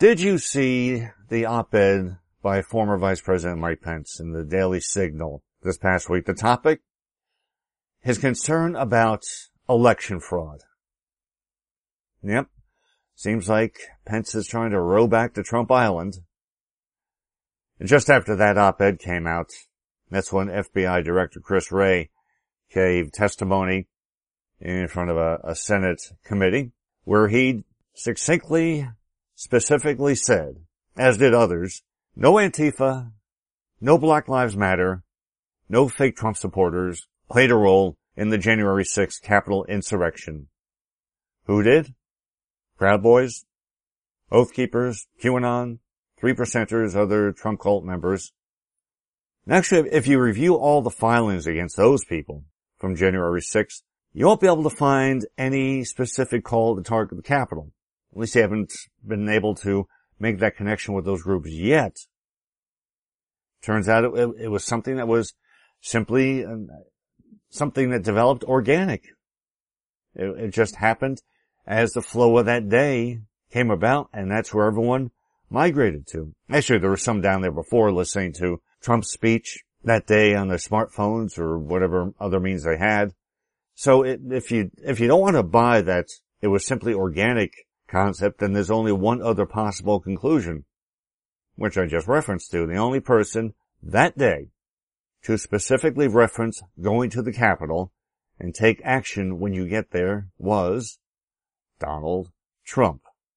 Did you see the op-ed by former Vice President Mike Pence in the Daily Signal this past week? The topic? His concern about election fraud. Yep. Seems like Pence is trying to row back to Trump Island. And just after that op-ed came out, that's when FBI Director Chris Wray gave testimony in front of a Senate committee where he succinctly, specifically said, as did others, no Antifa, no Black Lives Matter, no fake Trump supporters played a role in the January 6th Capitol insurrection. Who did? Proud Boys, Oath Keepers, QAnon, 3%ers, other Trump cult members. And actually, if you review all the filings against those people from January 6th, you won't be able to find any specific call to target the Capitol. At least you haven't been able to make that connection with those groups yet. Turns out it was something that was simply something that developed organic. It just happened as the flow of that day came about, and that's where everyone migrated to. Actually, there was some down there before listening to Trump's speech that day on their smartphones or whatever other means they had. So if you don't want to buy that it was simply organic concept, then there's only one other possible conclusion, which I just referenced to. The only person that day to specifically reference going to the Capitol and take action when you get there was Donald Trump.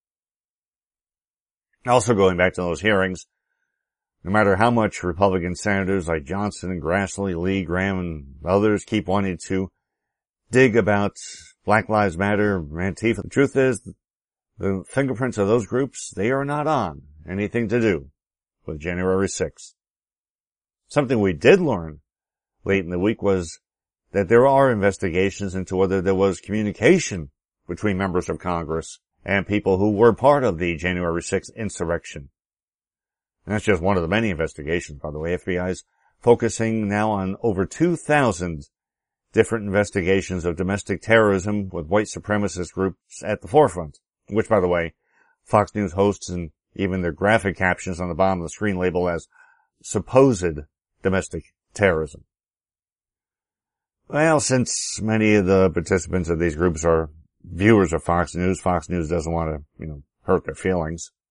Also going back to those hearings, no matter how much Republican senators like Johnson and Grassley, Lee, Graham, and others keep wanting to dig about Black Lives Matter, Antifa, the truth is the fingerprints of those groups, they are not on anything to do with January 6th. Something we did learn late in the week was that there are investigations into whether there was communication between members of Congress and people who were part of the January 6th insurrection. And that's just one of the many investigations, by the way. FBI is focusing now on over 2,000 different investigations of domestic terrorism with white supremacist groups at the forefront, which, by the way, Fox News hosts and even their graphic captions on the bottom of the screen label as supposed domestic terrorism. Well, since many of the participants of these groups are viewers of Fox News doesn't want to, hurt their feelings.